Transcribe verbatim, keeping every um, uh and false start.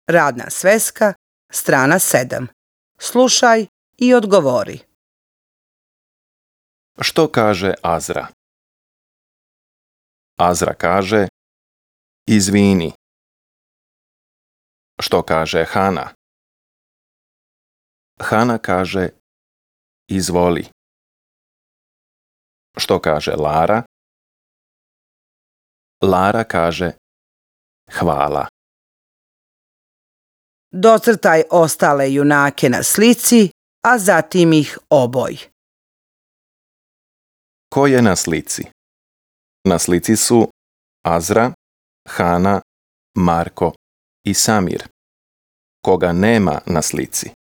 Radna sveska, strana sedam. Slušaj i odgovori. Što kaže Azra? Azra kaže: Izvini. Što kaže Hana? Hana kaže: Izvoli. Što kaže Lara? Lara kaže: Hvala. Docrtaj ostale junake na slici, a zatim ih oboj. Ko je na slici? Na slici su Azra, Hana, Marko i Samir. Koga nema na slici?